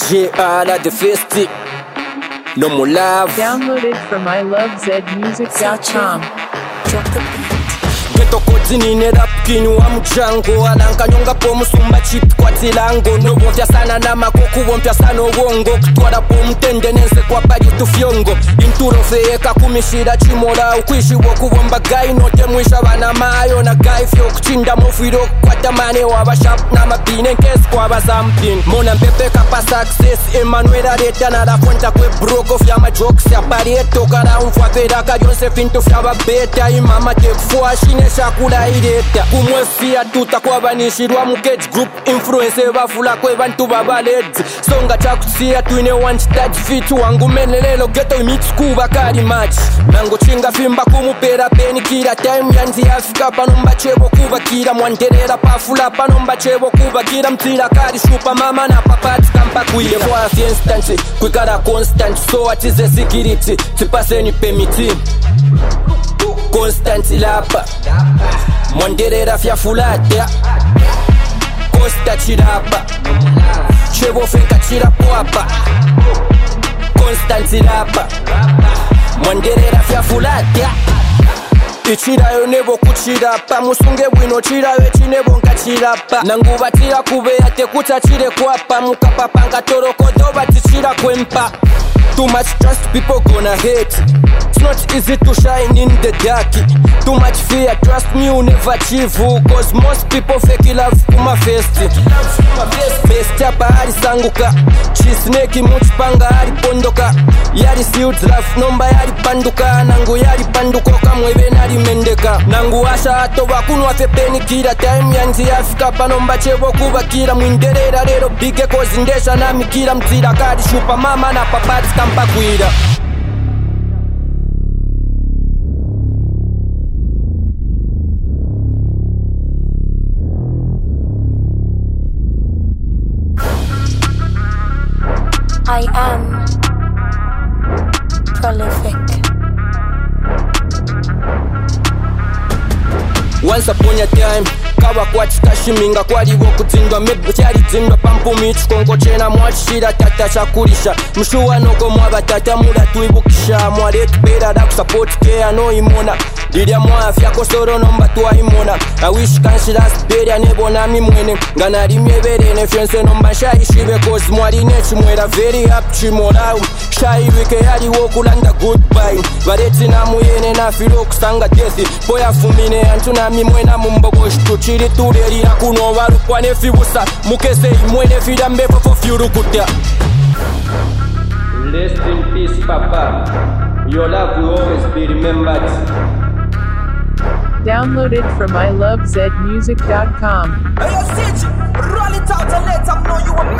JR the Festi. No more love. Downloaded from ilovezmusic.com. Drop the beat. Geto kotini ne rap kinu wa mchango. Alanka nyonga po musumba chip kwa tilango. No wompya sana na makoku wompya sana wongo. Kutwara po mtendenense kwa padi tufyongo. Inturo feeka kumishira chimora. Ukwishi woku womba gai note mwisha wana mayo. Na gai fyo kuchinda mofiro kwa tamane waba sharp na mapine nkesi kwa basampin. Mona mpepe kapa success. Emmanuel areta na la fuenta kwe broko. Fya ma jokes ya pareto. Kara umfwa pera kajose finto fya babeta. Imama tekfua shine shakula ireta. Kumwefia tuta kwa banishirwa mukage group. Influence bafula kwe bantu babaleds. Songa chakusia tuine one stage fit. Wangu menelelo geto imits kuba kari match. Nango chinga fimba kumupera peni kila time. Yanzi Afrika panomba chebo kuba kila. Mwanderera pafula panomba chebo kuba kila. Mtira kari shupa mama na papati kampa kuya. Kwa afi instance kwikara constant. So what is the security? Tipase ni permiti Constant lapa Mwanderera fya fulata Costa chirapa Chebo fenka chirapo hapa Constant lapa Mwanderera fya fulata Ichirayo nebo kuchirapa Musunge bwino chirayo chinebo nka chirapa Nangu batira kubeya tekuta chire kwapa Mukapapanga toroko doba tichira kwempa Too much trust, people gonna hate. It's not easy to shine in the dark. Too much fear, trust me, you never achieve. Cause most people fake love kuma festi. Best hapa hali sanguka. Chisneki muchipanga hali pondoka. Yari sealed love, nomba yari panduka. Nangu yari pandukoka, mwebe nari mendeka. Nangu asha ato wakunwa fepeni kila time. Yanzi Afrika panomba chebo kuba kila. Mwinderera lero bige cause ndesha nami kila. Mtira kari shupa mama na papati Pakuida. I am prolific. Once upon a time kawa kwachika shiminga kwaliwo kudzindwa mebu chalidzindwa pampumi chikongo chena mwachira tata chakulisha mshuwa noko mwabatata mulatwibukisha mwaletupera da kusapoti kea no imona Lidia mwafya kosoro nomba tuwaimona I wish kanshirasperia nebona mimwene Ngana rimyeberene fiense nomba shaishibe Cause mwaline chimwera very up chimolau Shaiwike yali wokulanda goodbye Vareti na muyene na filo kusanga deathi Poya fumine antu na mimwena mumboboshi Tuchiri turerira kuno warukwa nefibusa Mukese imwene fida mbepo fofyurukuta Rest in peace papa Your love will always be remembered Downloaded from ilovezmusic.com. Hey, yo, Sitch, roll it out and let them know you are